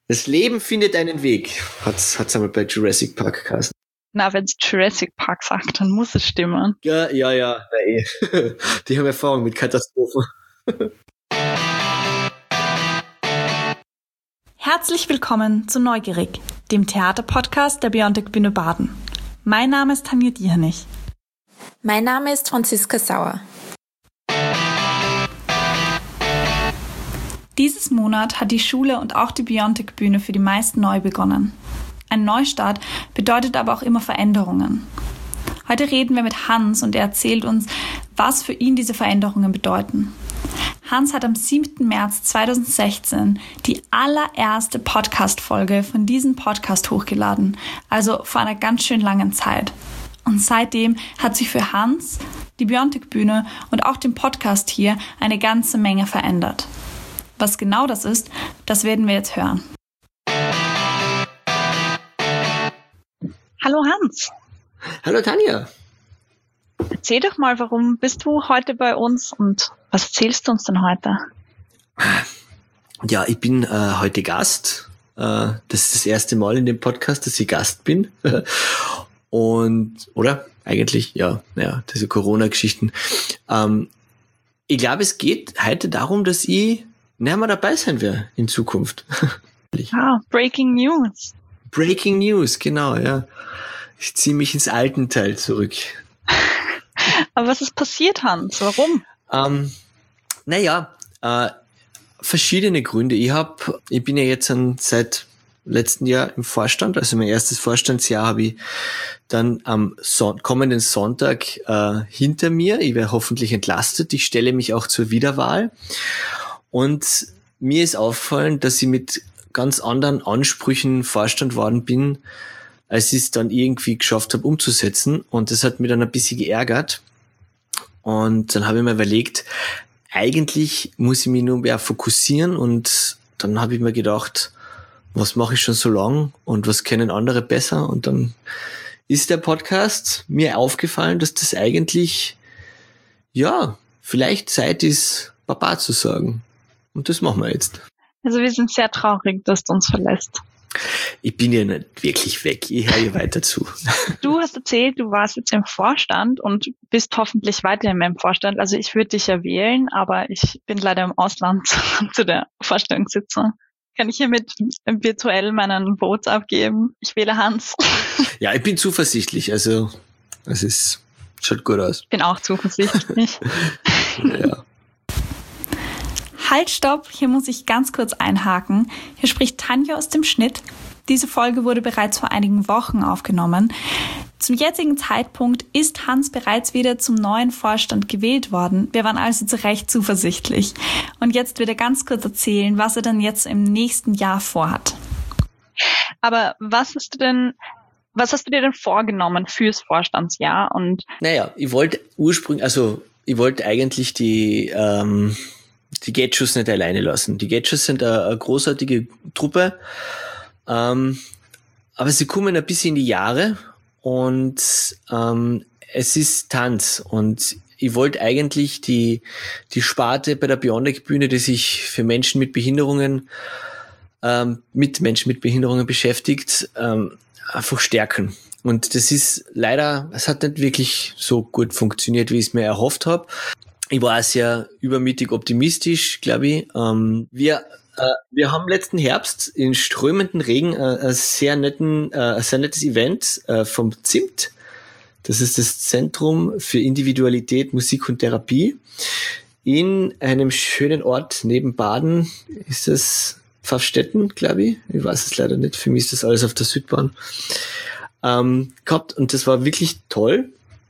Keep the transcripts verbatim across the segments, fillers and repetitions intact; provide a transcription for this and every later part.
Das Leben findet einen Weg, hat's, hat's einmal bei Jurassic Park geheißen. Na, wenn es Jurassic Park sagt, dann muss es stimmen. Ja, ja, ja. Nein. Die haben Erfahrung mit Katastrophen. Herzlich willkommen zu Neugierig, dem Theaterpodcast der Biontech Bühne Baden. Mein Name ist Tanja Diernich. Mein Name ist Franziska Sauer. Dieses Monat hat die Schule und auch die Biontech Bühne für die meisten neu begonnen. Ein Neustart bedeutet aber auch immer Veränderungen. Heute reden wir mit Hans und er erzählt uns, was für ihn diese Veränderungen bedeuten. Hans hat am siebten März zweitausendsechzehn die allererste Podcast-Folge von diesem Podcast hochgeladen, also vor einer ganz schön langen Zeit. Und seitdem hat sich für Hans, die Biontech Bühne und auch den Podcast hier eine ganze Menge verändert. Was genau das ist, das werden wir jetzt hören. Hallo Hans. Hallo Tanja. Erzähl doch mal, warum bist du heute bei uns und was erzählst du uns denn heute? Ja, ich bin äh, heute Gast. Äh, das ist das erste Mal in dem Podcast, dass ich Gast bin. Und, oder? Eigentlich, ja, naja, diese Corona-Geschichten. Ähm, ich glaube, es geht heute darum, dass ich näher mal dabei sein werde in Zukunft. Ah, Breaking News. Breaking News, genau, ja. Ich ziehe mich ins Altenteil zurück. Aber was ist passiert, Hans? Warum? Ähm, naja, äh, verschiedene Gründe. Ich hab, ich bin ja jetzt an, seit letzten Jahr im Vorstand, also mein erstes Vorstandsjahr habe ich dann am Son- kommenden Sonntag äh, hinter mir. Ich werde hoffentlich entlastet. Ich stelle mich auch zur Wiederwahl. Und mir ist aufgefallen, dass ich mit ganz anderen Ansprüchen Vorstand worden bin, als ich es dann irgendwie geschafft habe umzusetzen. Und das hat mich dann ein bisschen geärgert. Und dann habe ich mir überlegt, eigentlich muss ich mich nur mehr fokussieren. Und dann habe ich mir gedacht, was mache ich schon so lang und was kennen andere besser? Und dann ist der Podcast mir aufgefallen, dass das eigentlich, ja, vielleicht Zeit ist, Papa zu sagen. Und das machen wir jetzt. Also wir sind sehr traurig, dass du uns verlässt. Ich bin ja nicht wirklich weg. Ich höre hier weiter zu. Du hast erzählt, du warst jetzt im Vorstand und bist hoffentlich weiterhin im Vorstand. Also ich würde dich ja wählen, aber ich bin leider im Ausland zu der Vorstellungssitzung. Kann ich hiermit virtuell meinen Vote abgeben? Ich wähle Hans. Ja, ich bin zuversichtlich. Also es ist, schaut gut aus. Ich bin auch zuversichtlich. Ja. Halt, stopp, hier muss ich ganz kurz einhaken. Hier spricht Tanja aus dem Schnitt. Diese Folge wurde bereits vor einigen Wochen aufgenommen. Zum jetzigen Zeitpunkt ist Hans bereits wieder zum neuen Vorstand gewählt worden. Wir waren also zu Recht zuversichtlich. Und jetzt wird er ganz kurz erzählen, was er dann jetzt im nächsten Jahr vorhat. Aber was hast du denn, was hast du dir denn vorgenommen fürs Vorstandsjahr? Und Naja, ich wollte ursprünglich, also ich wollte eigentlich die ähm, die Getschus nicht alleine lassen. Die Getschus sind eine, eine großartige Truppe, ähm, aber sie kommen ein bisschen in die Jahre und ähm, es ist Tanz und ich wollte eigentlich die die Sparte bei der Biontech Bühne, die sich für Menschen mit Behinderungen ähm, mit Menschen mit Behinderungen beschäftigt, ähm, einfach stärken. Und das ist leider, es hat nicht wirklich so gut funktioniert, wie ich es mir erhofft habe. Ich war auch sehr übermütig optimistisch, glaube ich. Ähm, wir äh, wir haben letzten Herbst in strömenden Regen äh, ein sehr netten, äh, ein sehr nettes Event äh, vom Z I M T. Das ist das Zentrum für Individualität, Musik und Therapie. In einem schönen Ort neben Baden ist es Pfaffstätten, glaube ich. Ich weiß es leider nicht. Für mich ist das alles auf der Südbahn. Ähm, gehabt und das war wirklich toll.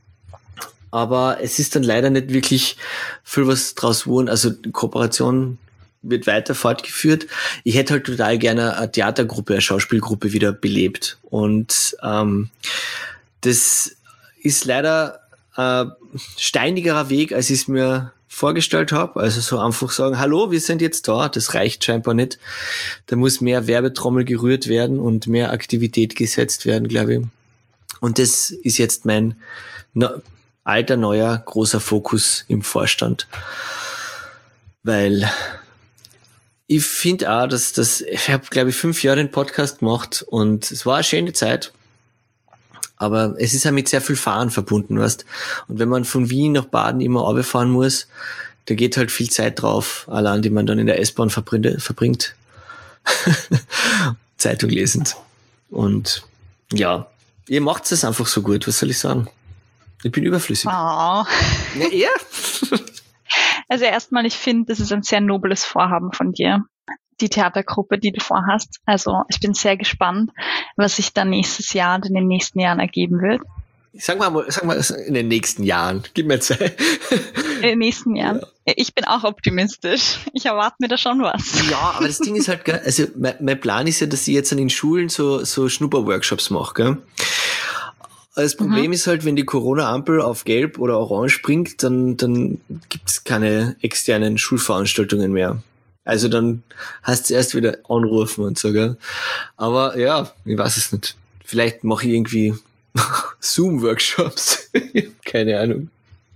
Aber es ist dann leider nicht wirklich viel was draus geworden. Also die Kooperation wird weiter fortgeführt. Ich hätte halt total gerne eine Theatergruppe, eine Schauspielgruppe wieder belebt. Und ähm, das ist leider ein steinigerer Weg, als ich es mir vorgestellt habe. Also so einfach sagen, hallo, wir sind jetzt da. Das reicht scheinbar nicht. Da muss mehr Werbetrommel gerührt werden und mehr Aktivität gesetzt werden, glaube ich. Und das ist jetzt mein na, alter, neuer, großer Fokus im Vorstand. Weil ich finde auch, dass das, ich habe, glaube ich, fünf Jahre den Podcast gemacht und es war eine schöne Zeit. Aber es ist ja mit sehr viel Fahren verbunden, weißt. Und wenn man von Wien nach Baden immer runterfahren muss, da geht halt viel Zeit drauf, allein die man dann in der S-Bahn verbringt. Zeitung lesend. Und ja, ihr macht es einfach so gut, was soll ich sagen? Ich bin überflüssig. Oh. Ja, ja. Also erstmal, ich finde, das ist ein sehr nobles Vorhaben von dir, die Theatergruppe, die du vorhast. Also ich bin sehr gespannt, was sich dann nächstes Jahr und in den nächsten Jahren ergeben wird. Sag mal, sag mal in den nächsten Jahren. Gib mir Zeit. In den nächsten Jahren. Ja. Ich bin auch optimistisch. Ich erwarte mir da schon was. Ja, aber das Ding ist halt, also mein, mein Plan ist ja, dass ich jetzt an den Schulen so, so Schnupperworkshops mache, gell? Das Problem mhm. ist halt, wenn die Corona-Ampel auf Gelb oder Orange springt, dann, dann gibt's keine externen Schulveranstaltungen mehr. Also dann heißt es erst wieder anrufen und so, gell? Aber ja, ich weiß es nicht. Vielleicht mache ich irgendwie Zoom-Workshops. Keine Ahnung.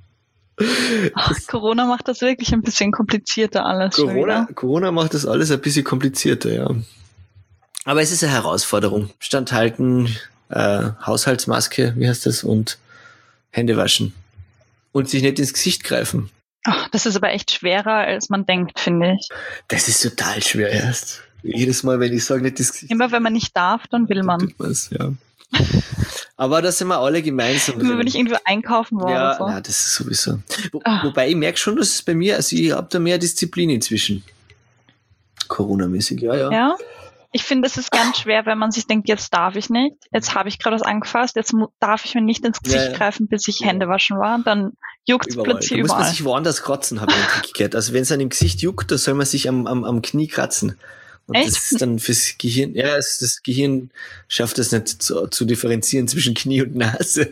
Ach, Corona macht das wirklich ein bisschen komplizierter alles. Corona, Corona macht das alles ein bisschen komplizierter, ja. Aber es ist eine Herausforderung. Standhalten, äh, Haushaltsmaske, wie heißt das? Und Hände waschen. Und sich nicht ins Gesicht greifen. Ach, das ist aber echt schwerer, als man denkt, finde ich. Das ist total schwer erst. Jedes Mal, wenn ich sage, nicht ins Gesicht. Immer wenn man nicht darf, dann will man. Dann tut man's, ja. Aber da sind wir alle gemeinsam. Immer wenn ich irgendwo einkaufen war ja, oder so. Ja, das ist sowieso. Wo, wobei ich merke schon, dass es bei mir, also ich habe da mehr Disziplin inzwischen. Corona-mäßig, ja, ja. Ja, ich finde, es ist ganz schwer, wenn man sich denkt, jetzt darf ich nicht, jetzt habe ich gerade was angefasst, jetzt mu- darf ich mir nicht ins Gesicht ja, ja. greifen, bis ich ja. Hände waschen war, dann juckt es plötzlich überall. Da muss man sich woanders kratzen, habe ich einen Trick gehört. Also wenn es an dem Gesicht juckt, da soll man sich am, am, am Knie kratzen. Und echt? Das ist dann fürs Gehirn, ja, das, das Gehirn schafft es nicht zu, zu differenzieren zwischen Knie und Nase.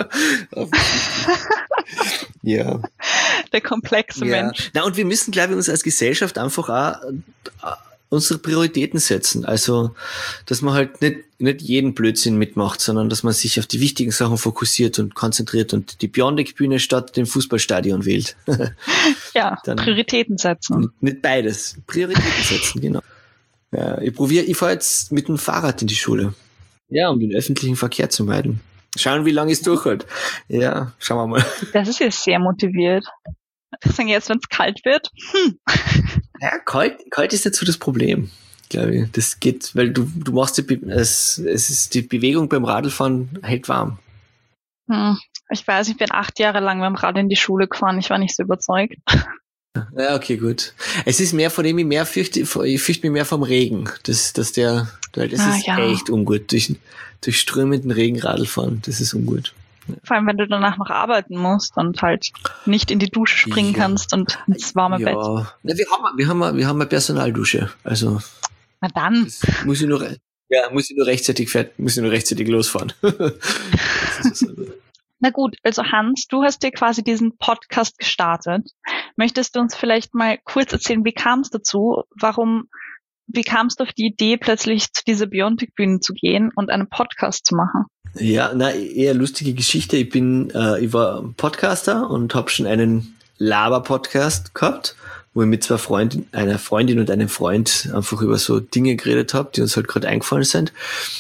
Ja. Der komplexe ja. Mensch. Na, und wir müssen, glaube ich, uns als Gesellschaft einfach auch äh, unsere Prioritäten setzen. Also, dass man halt nicht, nicht jeden Blödsinn mitmacht, sondern dass man sich auf die wichtigen Sachen fokussiert und konzentriert und die Beyondic-Bühne statt dem Fußballstadion wählt. Ja, dann Prioritäten setzen. Nicht beides. Prioritäten setzen, genau. Ja, ich probiere, ich fahre jetzt mit dem Fahrrad in die Schule. Ja, um den öffentlichen Verkehr zu meiden. Schauen, wie lange es durchhält. Ja, schauen wir mal. Das ist jetzt sehr motiviert. Ich sage jetzt, wenn es kalt wird. Hm. Ja, kalt, kalt ist nicht so das Problem, glaube ich. Das geht, weil du, du machst die, Be- es, es ist die Bewegung beim Radlfahren hält warm. Hm. Ich weiß, ich bin acht Jahre lang mit dem Rad in die Schule gefahren. Ich war nicht so überzeugt. Ja, okay, gut. Es ist mehr, von dem ich mehr fürchte, ich fürchte mich mehr vom Regen. Das, dass der, weil das ah, ist ja. echt ungut. Durch, durch strömenden Regen Radl fahren, das ist ungut. Ja. Vor allem, wenn du danach noch arbeiten musst und halt nicht in die Dusche springen ja. kannst und ins warme ja. Bett. Na, wir haben, wir haben, wir haben eine Personaldusche. Also. Na dann. Muss ich nur, ja, muss ich nur rechtzeitig fertig, muss ich nur rechtzeitig losfahren. Das ist Na gut, also Hans, du hast dir quasi diesen Podcast gestartet. Möchtest du uns vielleicht mal kurz erzählen, wie kam es dazu? Warum, wie kamst du auf die Idee, plötzlich zu dieser Beyondic-Bühne zu gehen und einen Podcast zu machen? Ja, na, eher lustige Geschichte. Ich bin, äh, ich war Podcaster und habe schon einen Laber-Podcast gehabt, wo ich mit zwei Freunden, einer Freundin und einem Freund einfach über so Dinge geredet habe, die uns halt gerade eingefallen sind.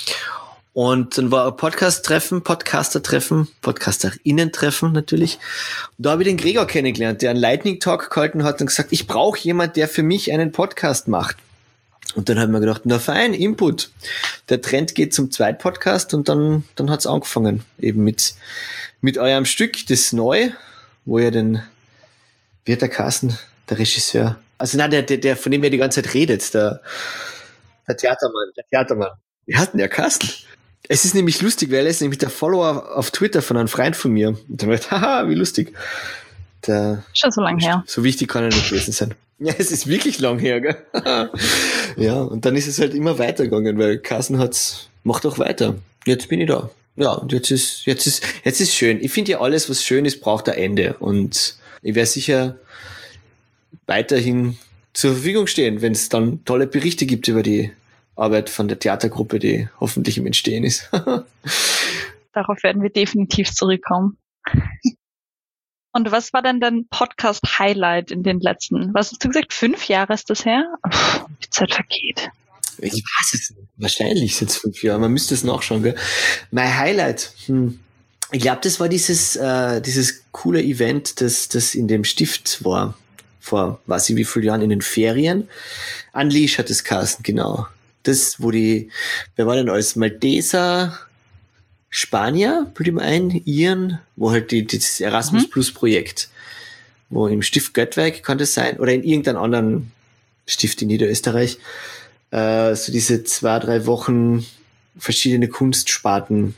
Und dann war ein Podcast-Treffen, Podcaster-Treffen, PodcasterInnen-Treffen natürlich. Und da habe ich den Gregor kennengelernt, der einen Lightning-Talk gehalten hat und gesagt, ich brauche jemand, der für mich einen Podcast macht. Und dann haben wir gedacht, na fein, Input. Der Trend geht zum Zweitpodcast und dann, dann hat's angefangen. Eben mit, mit eurem Stück, das Neu, wo ihr den, wie hat der Carsten, der Regisseur, also nein, der, der, der, von dem ihr die ganze Zeit redet, der, der Theatermann, der Theatermann. Wie hat denn der Carsten? Es ist nämlich lustig, weil er ist nämlich der Follower auf Twitter von einem Freund von mir. Und dann habe ich gedacht, haha, wie lustig. Der, schon so lang her. So wichtig kann er nicht gewesen sein. Ja, es ist wirklich lang her, gell? Ja, und dann ist es halt immer weitergegangen, weil Carsten hat's, macht auch weiter. Jetzt bin ich da. Ja, und jetzt ist, jetzt ist, jetzt ist schön. Ich finde ja, alles, was schön ist, braucht ein Ende. Und ich werde sicher weiterhin zur Verfügung stehen, wenn es dann tolle Berichte gibt über die Arbeit von der Theatergruppe, die hoffentlich im Entstehen ist. Darauf werden wir definitiv zurückkommen. Und was war denn dein Podcast-Highlight in den letzten, was hast du gesagt, fünf Jahre ist das her? Puh, die Zeit vergeht. Ich weiß es nicht. Wahrscheinlich sind es fünf Jahre. Man müsste es nachschauen, gell? Mein Highlight, hm. ich glaube, das war dieses äh, dieses coole Event, das das in dem Stift war. Vor, weiß ich wie vielen Jahren, in den Ferien. Unleash hat es geheißen, genau. Das, wo die, wer war denn alles? Malteser, Spanier, bild ich mir ein, Iren, wo halt die, das Erasmus Plus Projekt, wo im Stift Göttwerk kann das sein, oder in irgendeinem anderen Stift in Niederösterreich, äh, so diese zwei, drei Wochen verschiedene Kunstsparten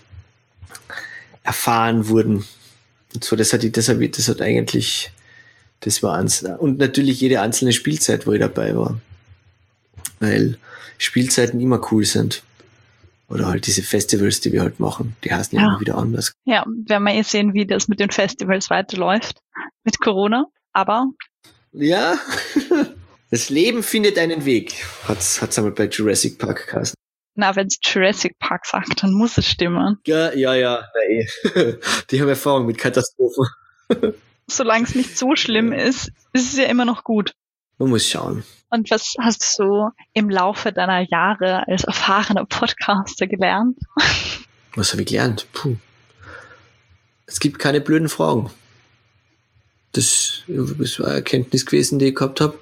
erfahren wurden. Und so, das hat, das hat, das hat eigentlich, das war eins. Und natürlich jede einzelne Spielzeit, wo ich dabei war. Weil Spielzeiten immer cool sind. Oder halt diese Festivals, die wir halt machen, die heißen ja immer wieder anders. Ja, werden wir eh sehen, wie das mit den Festivals weiterläuft. Mit Corona. Aber. Ja, das Leben findet einen Weg. Hat's, hat's einmal bei Jurassic Park geheißen. Na, wenn es Jurassic Park sagt, dann muss es stimmen. Ja, ja, ja. Nee. Die haben Erfahrung mit Katastrophen. Solange es nicht so schlimm ist, ist es ja immer noch gut. Man muss schauen. Und was hast du so im Laufe deiner Jahre als erfahrener Podcaster gelernt? Was habe ich gelernt? Puh. Es gibt keine blöden Fragen. Das, das war eine Erkenntnis gewesen, die ich gehabt habe.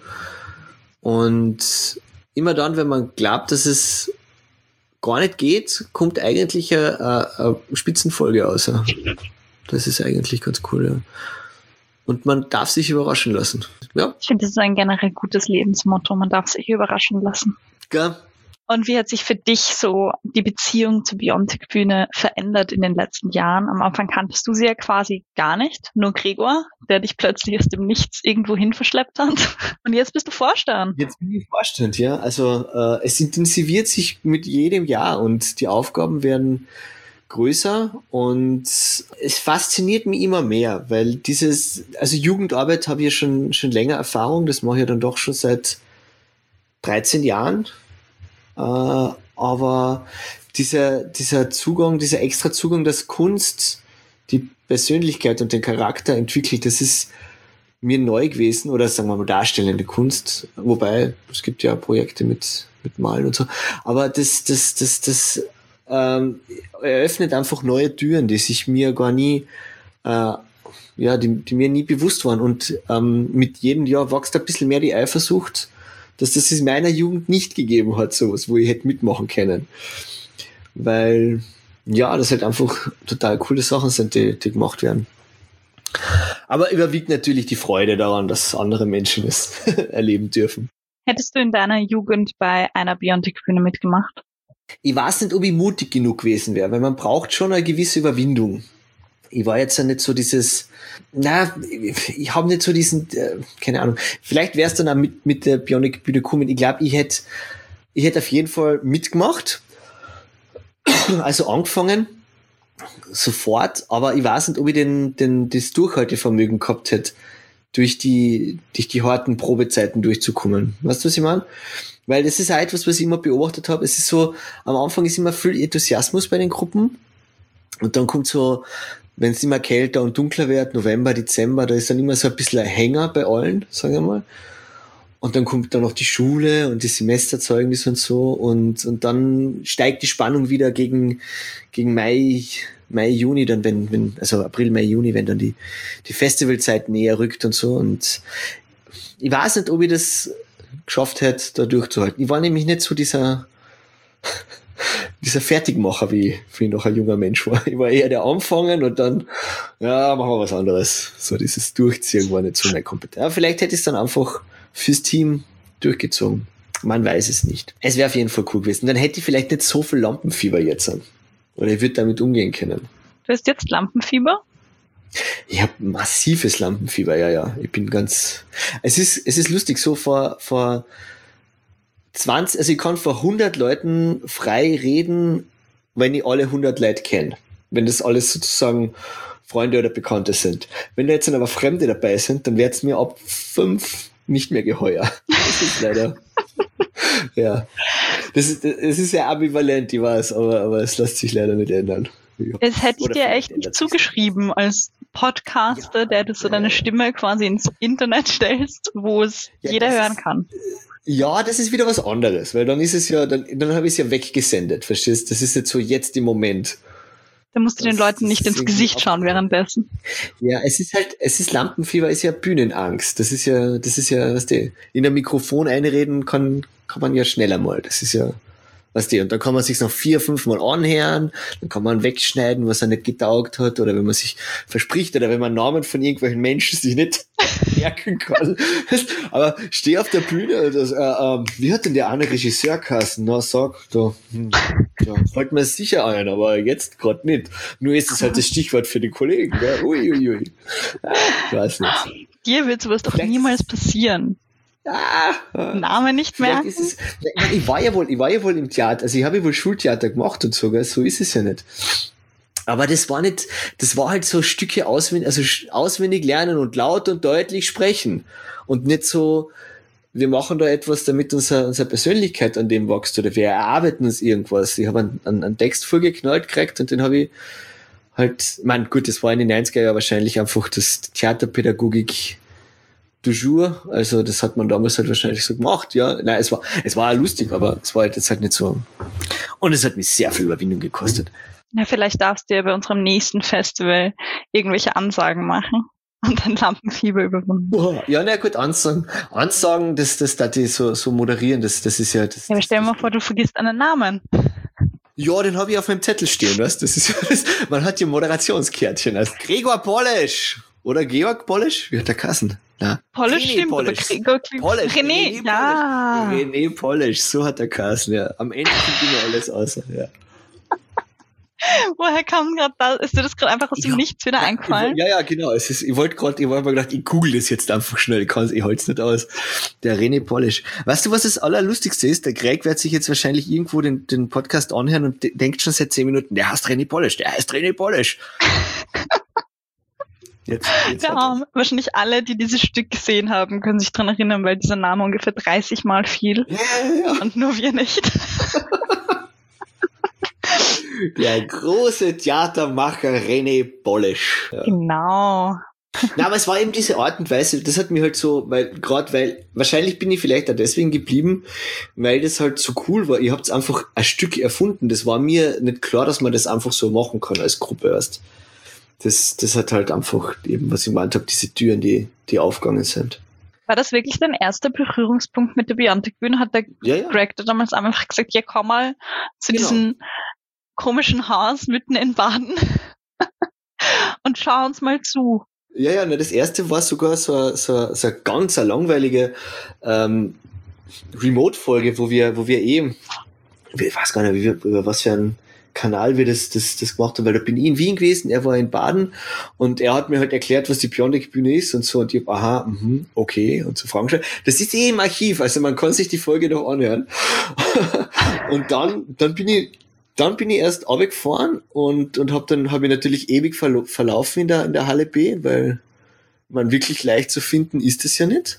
Und immer dann, wenn man glaubt, dass es gar nicht geht, kommt eigentlich eine, eine, eine Spitzenfolge raus. Das ist eigentlich ganz cool, ja. Und man darf sich überraschen lassen. Ja. Ich finde, das ist ein generell gutes Lebensmotto. Man darf sich überraschen lassen. Ja. Und wie hat sich für dich so die Beziehung zur Biontech-Bühne verändert in den letzten Jahren? Am Anfang kanntest du sie ja quasi gar nicht. Nur Gregor, der dich plötzlich aus dem Nichts irgendwo hin verschleppt hat. Und jetzt bist du Vorstand. Jetzt bin ich Vorstand, ja. Also äh, es intensiviert sich mit jedem Jahr und die Aufgaben werden größer und es fasziniert mich immer mehr, weil dieses, also Jugendarbeit habe ich ja schon, schon länger Erfahrung, das mache ich ja dann doch schon seit dreizehn Jahren, äh, aber dieser, dieser Zugang, dieser extra Zugang, dass Kunst die Persönlichkeit und den Charakter entwickelt, das ist mir neu gewesen, oder sagen wir mal darstellende Kunst, wobei es gibt ja Projekte mit, mit Malen und so, aber das, das, das, das Ähm, eröffnet einfach neue Türen, die sich mir gar nie, äh, ja, die, die mir nie bewusst waren. Und ähm, mit jedem Jahr wächst ein bisschen mehr die Eifersucht, dass das in meiner Jugend nicht gegeben hat, sowas, wo ich hätte mitmachen können. Weil, ja, das halt einfach total coole Sachen sind, die, die gemacht werden. Aber überwiegt natürlich die Freude daran, dass andere Menschen es erleben dürfen. Hättest du in deiner Jugend bei einer Biontech-Bühne mitgemacht? Ich weiß nicht, ob ich mutig genug gewesen wäre, weil man braucht schon eine gewisse Überwindung. Ich war jetzt ja nicht so dieses, na, ich habe nicht so diesen, äh, keine Ahnung, vielleicht wäre es dann auch mit, mit der Biontech-Bühne gekommen. Ich glaube, ich hätte ich hätte auf jeden Fall mitgemacht, also angefangen, sofort, aber ich weiß nicht, ob ich den, den, das Durchhaltevermögen gehabt hätte, durch die, durch die harten Probezeiten durchzukommen. Weißt du, was ich meine? Weil das ist auch etwas, was ich immer beobachtet habe. Es ist so, am Anfang ist immer viel Enthusiasmus bei den Gruppen. Und dann kommt so, wenn es immer kälter und dunkler wird, November, Dezember, da ist dann immer so ein bisschen ein Hänger bei allen, sagen wir mal. Und dann kommt dann noch die Schule und die Semesterzeugnis und so. Und, und dann steigt die Spannung wieder gegen, gegen Mai, Mai, Juni, dann wenn, wenn, also April, Mai, Juni, wenn dann die, die Festivalzeit näher rückt und so. Und ich weiß nicht, ob ich das geschafft hätte, da durchzuhalten. Ich war nämlich nicht so dieser, dieser Fertigmacher, wie, wie noch ein junger Mensch war. Ich war eher der Anfangen und dann, ja, machen wir was anderes. So dieses Durchziehen war nicht so meine Kompetenz. Aber vielleicht hätte ich es dann einfach fürs Team durchgezogen. Man weiß es nicht. Es wäre auf jeden Fall cool gewesen. Dann hätte ich vielleicht nicht so viel Lampenfieber jetzt an. Oder ich würde damit umgehen können. Du hast jetzt Lampenfieber? Ich habe massives Lampenfieber, ja, ja. Ich bin ganz... Es ist, es ist lustig, so vor, vor zwanzig, also ich kann vor hundert Leuten frei reden, wenn ich alle hundert Leute kenne. Wenn das alles sozusagen Freunde oder Bekannte sind. Wenn da jetzt dann aber Fremde dabei sind, dann wird's mir ab fünf nicht mehr geheuer. Das ist leider... ja. Das ist, das ist ja ambivalent, ich weiß, aber, aber es lässt sich leider nicht ändern. Das hätte ich dir echt nicht zugeschrieben als Podcaster, ja, der du so deine Stimme quasi ins Internet stellst, wo es ja, jeder hören ist, kann. Ja, das ist wieder was anderes, weil dann ist es ja, dann, dann habe ich es ja weggesendet, verstehst? Das ist jetzt so jetzt im Moment. Da musst du das, den Leuten nicht ins Gesicht schauen währenddessen. Ja, es ist halt, es ist Lampenfieber, ist ja Bühnenangst. Das ist ja, das ist ja, was die, in ein Mikrofon einreden kann, kann man ja schneller mal. Das ist ja, was die, und dann kann man sich noch vier, fünf Mal anhören, dann kann man wegschneiden, was er nicht getaugt hat, oder wenn man sich verspricht, oder wenn man Namen von irgendwelchen Menschen sich nicht merken kann. Aber steh auf der Bühne, das, äh, äh, wie hat denn der eine Regisseur geheißen? Na, sag, da, hm, ja, fällt mir sicher ein, aber jetzt gerade nicht. Nur ist es halt das Stichwort für die Kollegen, gell? Ui, ui, ui. Ich weiß nicht. Dir wird sowas doch niemals passieren. Ah, Name nicht merken. Ist es, ich war ja wohl, ich war ja wohl im Theater, also ich habe ja wohl Schultheater gemacht und so, gell? So ist es ja nicht. Aber das war nicht, das war halt so Stücke auswendig, also auswendig lernen und laut und deutlich sprechen und nicht so, wir machen da etwas, damit unsere, unsere Persönlichkeit an dem wächst oder wir erarbeiten uns irgendwas. Ich habe einen, einen, einen Text vorgeknallt gekriegt und den habe ich halt, mein gut, das war in den neunziger Jahren wahrscheinlich einfach das Theaterpädagogik du jour, also das hat man damals halt wahrscheinlich so gemacht, ja. Nein, es war, es war lustig, aber es war halt jetzt halt nicht so. Und es hat mich sehr viel Überwindung gekostet. Ja, vielleicht darfst du ja bei unserem nächsten Festival irgendwelche Ansagen machen und dann Lampenfieber überwunden. Boah, ja, na gut, Ansagen, Ansagen, das, das, das, die so, so moderieren, das, das ist ja, das. Ja, aber stell dir mal vor, du vergisst einen Namen. Ja, den habe ich auf meinem Zettel stehen, weißt, das ist ja, das, man hat hier Moderationskärtchen als Gregor Polish oder Georg Polish, wie hat der Kassen? Ja. Polish stimmt, Polish. aber Gregor Polish. René, René ja. Polish. René Polish, so hat der Kassen, ja. Am Ende kommt immer alles außer, ja. Woher kam gerade da? Ist dir das gerade einfach aus dem ja. Nichts wieder eingefallen? Ja, ja, genau. Es ist, ich wollte gerade, ich wollte mir gedacht, ich google das jetzt einfach schnell. Ich kann's, ich halte es nicht aus. Der René Polish. Weißt du, was das Allerlustigste ist? Der Greg wird sich jetzt wahrscheinlich irgendwo den, den Podcast anhören und de- denkt schon seit zehn Minuten, der heißt René Polish, der heißt René Polish. Jetzt, jetzt ja, wahrscheinlich alle, die dieses Stück gesehen haben, können sich dran erinnern, weil dieser Name ungefähr dreißig Mal fiel. Ja, ja, ja. Und nur wir nicht. Der große Theatermacher René Polish. Ja. Genau. Na, aber es war eben diese Art und Weise, das hat mich halt so, weil, gerade weil, wahrscheinlich bin ich vielleicht auch deswegen geblieben, weil das halt so cool war. Ihr habt einfach ein Stück erfunden. Das war mir nicht klar, dass man das einfach so machen kann als Gruppe erst. Das, das hat halt einfach eben, was ich gemeint habe, diese Türen, die, die aufgegangen sind. War das wirklich dein erster Berührungspunkt mit der Biontech-Bühne? Hat der ja, ja. Greg da damals einfach gesagt, ja, komm mal zu genau. diesem komischen Haus mitten in Baden und schau uns mal zu. Ja, ja, na, das erste war sogar so, so, so eine ganz eine langweilige ähm, Remote-Folge, wo wir, wo wir eben, ich weiß gar nicht, wie wir, über was für ein Kanal wir das, das, das gemacht haben, weil da bin ich in Wien gewesen, er war in Baden und er hat mir halt erklärt, was die Biontech-Bühne ist und so und ich hab, aha, mh, okay, und so Fragen gestellt. Das ist eh im Archiv, also man kann sich die Folge noch anhören. Und dann, dann bin ich, dann bin ich erst runtergefahren und, und hab dann, hab ich natürlich ewig verlo- verlaufen in der, in der Halle B, weil man wirklich leicht zu finden ist es ja nicht.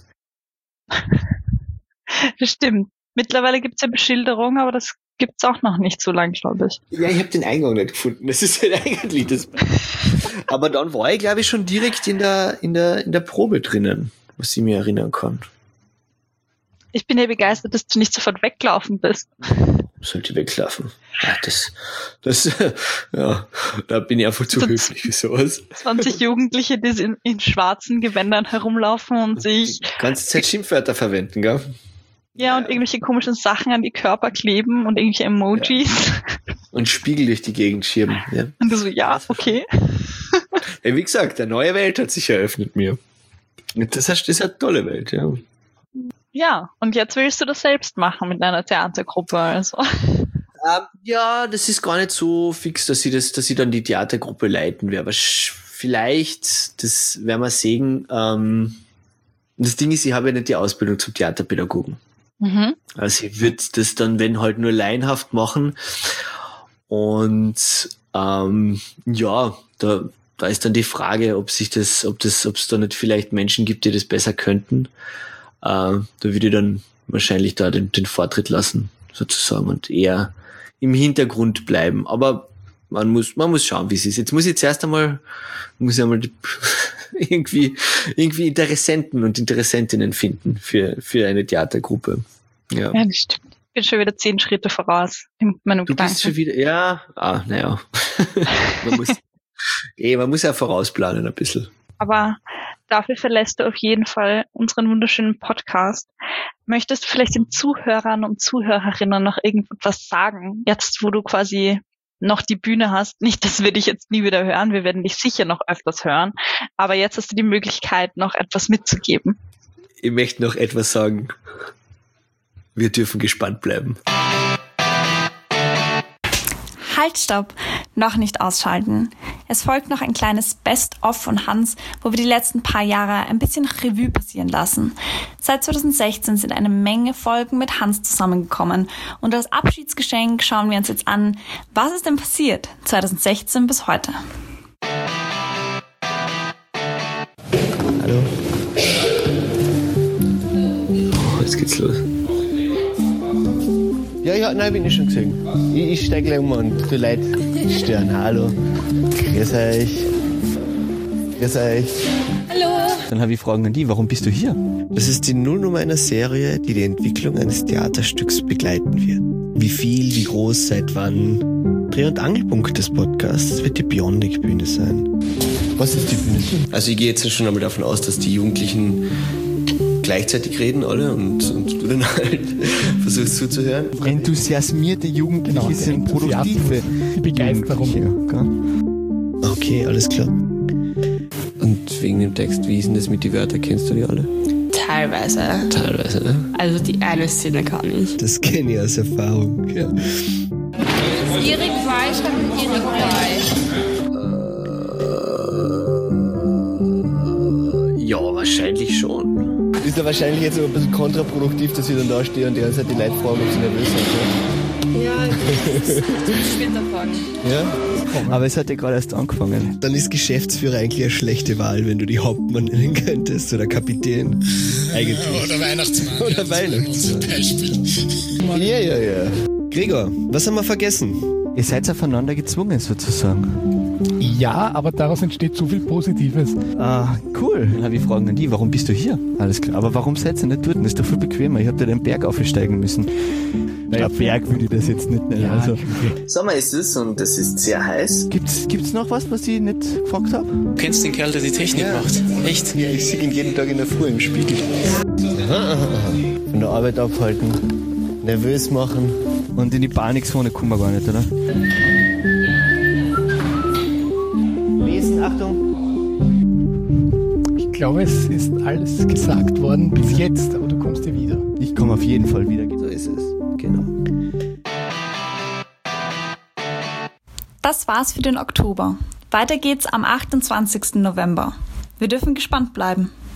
Das stimmt. Mittlerweile gibt's ja Beschilderung, aber das gibt's auch noch nicht so lang, glaube ich. Ja, ich habe den Eingang nicht gefunden. Das ist halt eigentlich das. Aber dann war ich, glaube ich, schon direkt in der, in der, in der Probe drinnen, was ich mir erinnern kann. Ich bin ja begeistert, dass du nicht sofort weggelaufen bist. Sollte weglaufen. Ja, das, das, ja, da bin ich einfach zu so höflich für sowas. zwanzig Jugendliche, die in, in schwarzen Gewändern herumlaufen und sich die ganze Zeit Schimpfwörter verwenden, gell? Ja, und irgendwelche komischen Sachen an die Körper kleben und irgendwelche Emojis. Ja. Und Spiegel durch die Gegend schieben. Ja. Und du so, ja, okay. Ja, wie gesagt, eine neue Welt hat sich eröffnet mir. Das ist, das ist eine tolle Welt, ja. Ja, und jetzt willst du das selbst machen mit deiner Theatergruppe, also. Ähm, ja, das ist gar nicht so fix, dass ich das, dass ich dann die Theatergruppe leiten werde. Aber sch- vielleicht, das werden wir sehen. Ähm, das Ding ist, ich habe ja nicht die Ausbildung zum Theaterpädagogen. Mhm. Also ich würde das dann, wenn halt nur laienhaft machen. Und ähm, ja, da, da ist dann die Frage, ob sich das, ob das, ob es da nicht vielleicht Menschen gibt, die das besser könnten. Äh, da würde ich dann wahrscheinlich da den, den Vortritt lassen, sozusagen, und eher im Hintergrund bleiben. Aber man muss, man muss schauen, wie es ist. Jetzt muss ich zuerst einmal, muss ich einmal die, irgendwie, irgendwie Interessenten und Interessentinnen finden für, für eine Theatergruppe. Ja, ja, das stimmt. Ich bin schon wieder zehn Schritte voraus in meinem du Gedanken. bist schon wieder, ja, ah, naja. man muss, eh, man muss ja vorausplanen ein bisschen. Aber dafür verlässt du auf jeden Fall unseren wunderschönen Podcast. Möchtest du vielleicht den Zuhörern und Zuhörerinnen noch irgendwas sagen, jetzt wo du quasi noch die Bühne hast? Nicht, dass wir dich jetzt nie wieder hören, wir werden dich sicher noch öfters hören, aber jetzt hast du die Möglichkeit, noch etwas mitzugeben. Ich möchte noch etwas sagen. Wir dürfen gespannt bleiben. Halt, stopp! Noch nicht ausschalten. Es folgt noch ein kleines Best-of von Hans, wo wir die letzten paar Jahre ein bisschen Revue passieren lassen. Seit zwanzig sechzehn sind eine Menge Folgen mit Hans zusammengekommen und als Abschiedsgeschenk schauen wir uns jetzt an, was ist denn passiert zwanzig sechzehn bis heute. Hallo. Oh, jetzt geht's los. Ja, ja, nein, bin ich schon gesehen. Ich, ich steig gleich um und die Leute stören. Hallo. Grüß euch. Grüß euch. Hallo. Dann habe ich Fragen an die, warum bist du hier? Das ist die Nullnummer einer Serie, die die Entwicklung eines Theaterstücks begleiten wird. Wie viel, wie groß, seit wann? Dreh- und Angelpunkt des Podcasts wird die Biondic-Bühne sein. Was ist die Bühne? Also ich gehe jetzt schon einmal davon aus, dass die Jugendlichen gleichzeitig reden alle und, und du dann halt versuchst zuzuhören. Enthusiasmierte Jugendliche genau, sind produktive. Die Begeisterung. Okay, alles klar. Und wegen dem Text, wie ist denn das mit den Wörtern? Kennst du die alle? Teilweise. Teilweise, ne? Also die eine Szene kann ich. Das kenne ich aus Erfahrung, ja. Erik Weich hat Erik Weich. Äh, ja, wahrscheinlich schon. Ist ja wahrscheinlich jetzt ein bisschen kontraproduktiv, dass ich dann da stehe und die ganze Zeit die Leute fragen, ob sie nervös sind. Ja, das ist später fragen. Ja? Aber es hat ja gerade erst angefangen. Dann ist Geschäftsführer eigentlich eine schlechte Wahl, wenn du die Hauptmann nennen könntest oder Kapitän. Eigentlich. Oder Weihnachtsmann. Oder Weihnachtsmann. Ja, ja, ja. Gregor, was haben wir vergessen? Ihr seid aufeinander gezwungen, sozusagen. Ja, aber daraus entsteht so viel Positives. Ah, cool. Dann habe ich Fragen an die, warum bist du hier? Alles klar. Aber warum seid ihr nicht dort? Das ist doch viel bequemer. Ich habe da den Berg aufsteigen müssen. Naja, Berg würde ich das jetzt nicht nennen. Ja, also. Sommer ist es und es ist sehr heiß. Gibt's, gibt's noch was, was ich nicht gefragt habe? Du kennst den Kerl, der die Technik ja. macht. Echt? Ja, ich sehe ihn jeden Tag in der Früh im Spiegel. Aha, aha. Von der Arbeit abhalten, nervös machen. Und in die Panikzone kommen wir gar nicht, oder? Lesen, Achtung. Ich glaube, es ist alles gesagt worden bis jetzt, aber du kommst ja wieder. Ich komme auf jeden Fall wieder. So ist es, genau. Das war's für den Oktober. Weiter geht's am achtundzwanzigsten November. Wir dürfen gespannt bleiben.